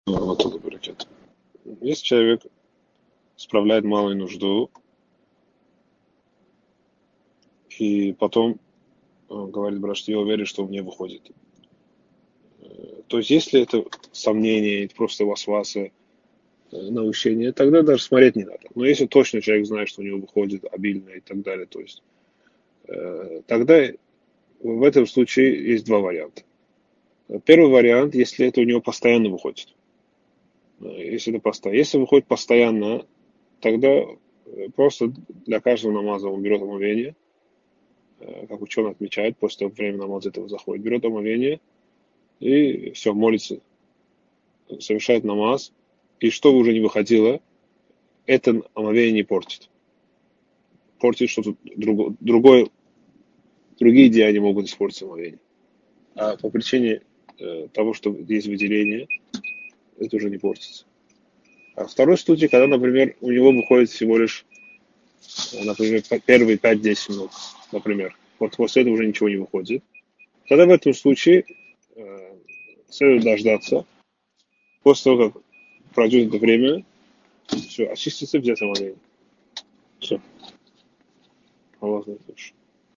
Вот это брекет. Если человек справляет малую нужду и потом говорит, брат, что я уверен, что у меня выходит. То есть, если это сомнение, это просто васвасы, научение, тогда даже смотреть не надо. Но если точно человек знает, что у него выходит обильно и так далее, то есть, тогда в этом случае есть два варианта. Первый вариант, если это у него постоянно выходит. Если это постоянно. Если выходит постоянно, тогда просто для каждого намаза он берет омовение, как ученый отмечает, после того, как время намаза этого заходит, берет омовение и все, молится, совершает намаз, и что бы уже не выходило, это омовение не портит. Портит что-то другое, другие деяния могут испортить омовение. А по причине того, что есть выделение, это уже не портится. А второй случай, когда, например, у него выходит всего лишь, например, первые 5-10 минут, например. Вот после этого уже ничего не выходит. Тогда в этом случае следует дождаться. После того, как пройдет это время, все, очистится, взять омовение. Все. Аллах знает лучше.